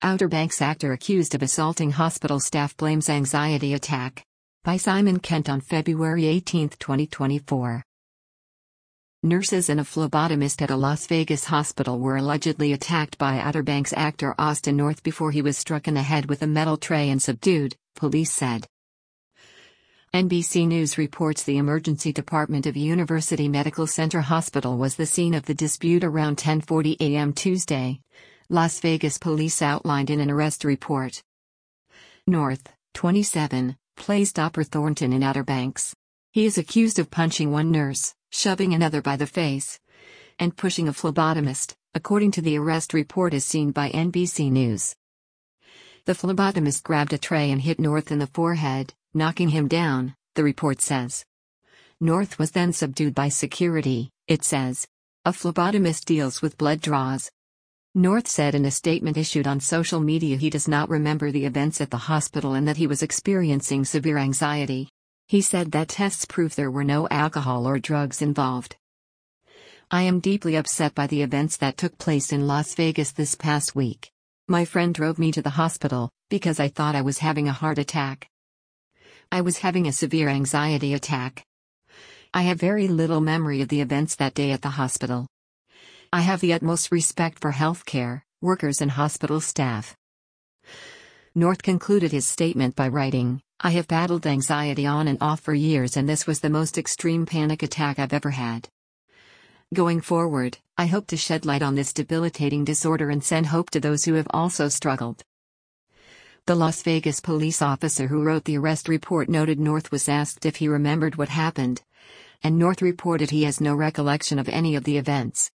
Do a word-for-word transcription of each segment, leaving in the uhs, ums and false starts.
Outer Banks actor accused of assaulting hospital staff blames anxiety attack. By Simon Kent on February eighteenth, twenty twenty-four. Nurses and a phlebotomist at a Las Vegas hospital were allegedly attacked by Outer Banks actor Austin North before he was struck in the head with a metal tray and subdued, police said. N B C News reports the emergency department of University Medical Center Hospital was the scene of the dispute around ten forty a m Tuesday, Las Vegas police outlined in an arrest report. North, twenty-seven, plays Doctor Thornton in Outer Banks. He is accused of punching one nurse, shoving another by the face, and pushing a phlebotomist, according to the arrest report as seen by N B C News. The phlebotomist grabbed a tray and hit North in the forehead, knocking him down, the report says. North was then subdued by security, it says. A phlebotomist deals with blood draws. North said in a statement issued on social media he does not remember the events at the hospital and that he was experiencing severe anxiety. He said that tests prove there were no alcohol or drugs involved. I am deeply upset by the events that took place in Las Vegas this past week. My friend drove me to the hospital because I thought I was having a heart attack. I was having a severe anxiety attack. I have very little memory of the events that day at the hospital. I have the utmost respect for healthcare workers and hospital staff. North concluded his statement by writing, I have battled anxiety on and off for years and this was the most extreme panic attack I've ever had. Going forward, I hope to shed light on this debilitating disorder and send hope to those who have also struggled. The Las Vegas police officer who wrote the arrest report noted North was asked if he remembered what happened, and North reported he has no recollection of any of the events.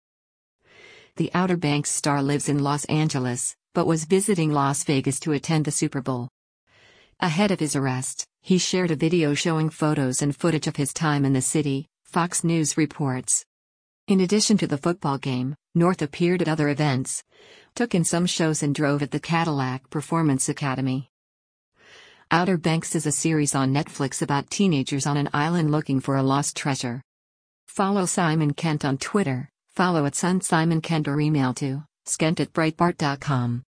The Outer Banks star lives in Los Angeles, but was visiting Las Vegas to attend the Super Bowl. Ahead of his arrest, he shared a video showing photos and footage of his time in the city, Fox News reports. In addition to the football game, North appeared at other events, took in some shows and drove at the Cadillac Performance Academy. Outer Banks is a series on Netflix about teenagers on an island looking for a lost treasure. Follow Simon Kent on Twitter. Follow at Son Simon Kent or email to skent at breitbart dot com.